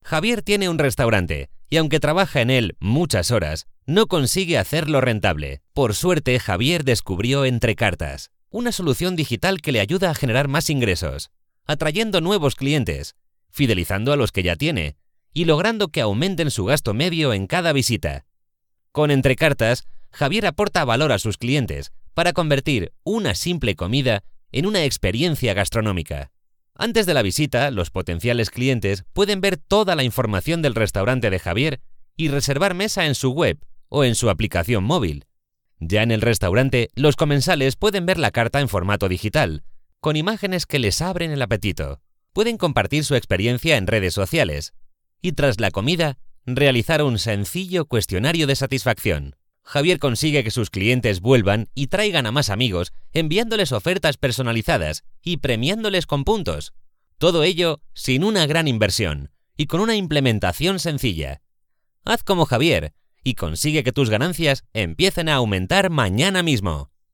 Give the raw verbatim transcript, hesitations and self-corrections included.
Javier tiene un restaurante y aunque trabaja en él muchas horas, no consigue hacerlo rentable. Por suerte, Javier descubrió Entrecartas, una solución digital que le ayuda a generar más ingresos, atrayendo nuevos clientes, fidelizando a los que ya tiene y logrando que aumenten su gasto medio en cada visita. Con Entrecartas, Javier aporta valor a sus clientes para convertir una simple comida en una experiencia gastronómica. Antes de la visita, los potenciales clientes pueden ver toda la información del restaurante de Javier y reservar mesa en su web o en su aplicación móvil. Ya en el restaurante, los comensales pueden ver la carta en formato digital, con imágenes que les abren el apetito. Pueden compartir su experiencia en redes sociales y, tras la comida, realizar un sencillo cuestionario de satisfacción. Javier consigue que sus clientes vuelvan y traigan a más amigos, enviándoles ofertas personalizadas y premiándoles con puntos. Todo ello sin una gran inversión y con una implementación sencilla. Haz como Javier y consigue que tus ganancias empiecen a aumentar mañana mismo.